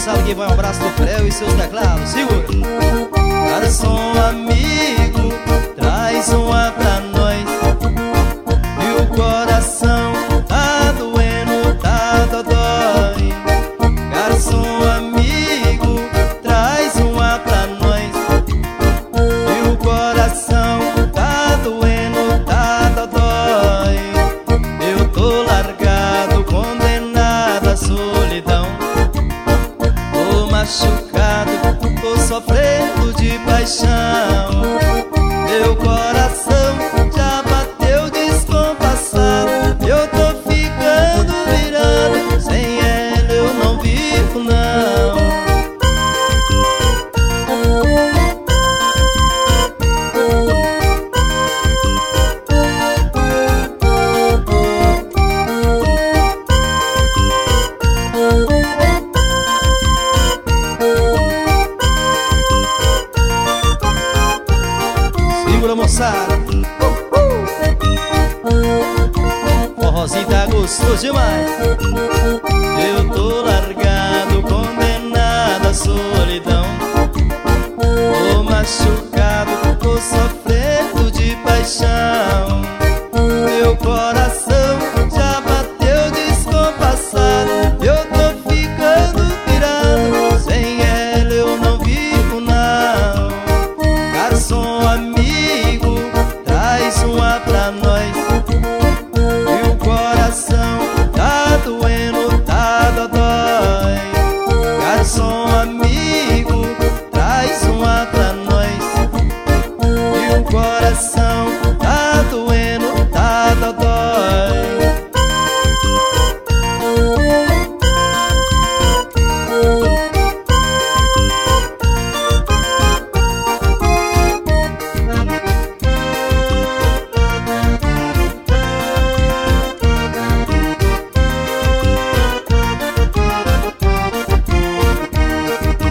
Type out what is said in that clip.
moçada que vai, um abraço do Creu e seus teclados. Segura. Garçom amigo, traz uma pra nós. E o coração tá doendo, tá dodói. Garçom amigo, traz uma pra nós. E o coração tá doendo, tá dodói. Eu tô largado, condenado à solidão. Tô machucado, tô sofrendo de paixão. Meu coração já bateu descompassado. Eu tô ficando virado, sem ela eu não vivo não. Segura, moçada. Forrozinho tá gostoso demais. Eu tô largado, condenado à solidão. Tô machucado,